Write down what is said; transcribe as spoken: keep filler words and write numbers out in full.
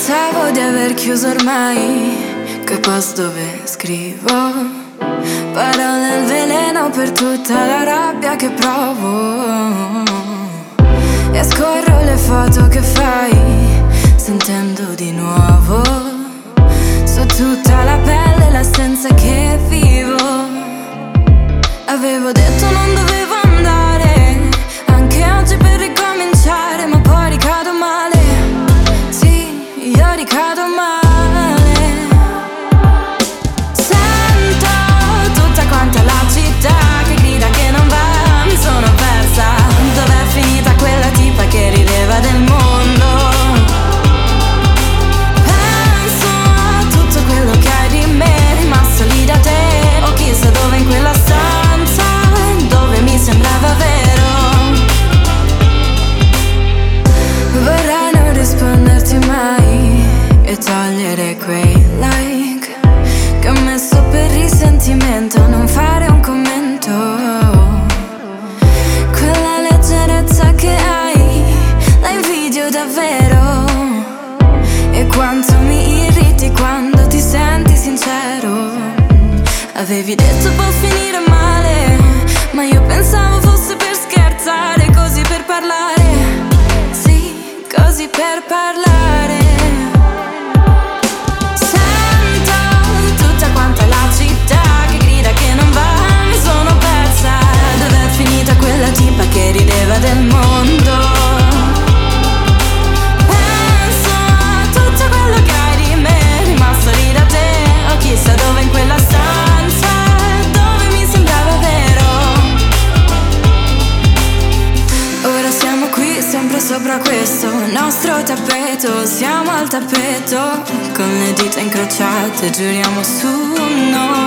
Pensavo di aver chiuso ormai quel post dove scrivo parole al veleno per tutta la rabbia che provo. E scorro le foto che fai sentendo di nuovo su tutta la pelle l'assenza che vivo. Avevo detto non dovevo andare anche oggi per ricominciare, ma poi ricado male. Sì, io ricado male. Sento tutta quanta la città che grida che non va. Mi sono persa. Dov'è finita quella tipa che rideva del mondo? Penso a tutto quello che hai di me rimasto lì da te, o chissà dove in quella stanza dove mi sembrava vero. Vorrei non risponderti mai e togliere quei like che ho messo per risentimento, non fare un commento. Quella leggerezza che hai la invidio davvero, e quanto mi irriti quando ti senti sincero. Avevi detto può finire male, ma io pensavo fosse per scherzare, così per parlare. Sì, così per parlare. Sento tutta quanta la città che grida che non va. Mi sono persa. Dov'è finita quella tipa che rideva del mondo? Penso a tutto quello che hai di me rimasto lì da te, o chissà dove in quella stanza dove mi sembrava vero. Ora siamo qui sempre sopra questo nostro tappeto. Siamo al tappeto con le dita incrociate, giuriamo su noi.